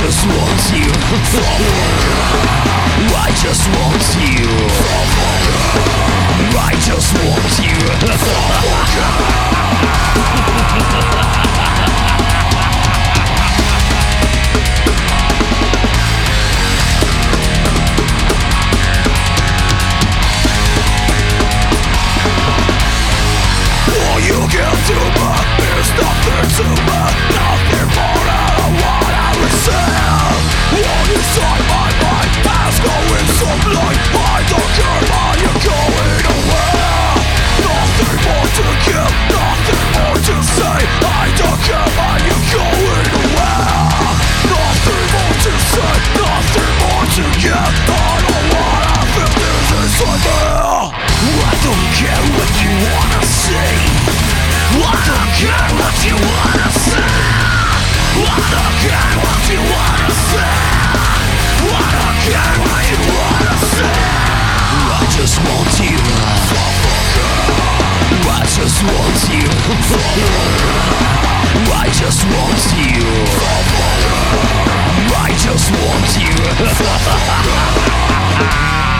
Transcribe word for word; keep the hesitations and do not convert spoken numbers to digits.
just want you. I just want you. I just want you. All you give to me is nothing to me, nothing more than what I receive. All inside my mind is going sublime. I don't care how you're going away. Nothing more to give, nothing more to say. I don't care how you're going away. Nothing more to say, nothing more to give. I don't wanna feel this inside me. I don't care what you wanna say. I don't care what you wanna say. I don't care what you wanna say. I don't care what you wanna say. I just want you. I just want you. I just want you. I just want you.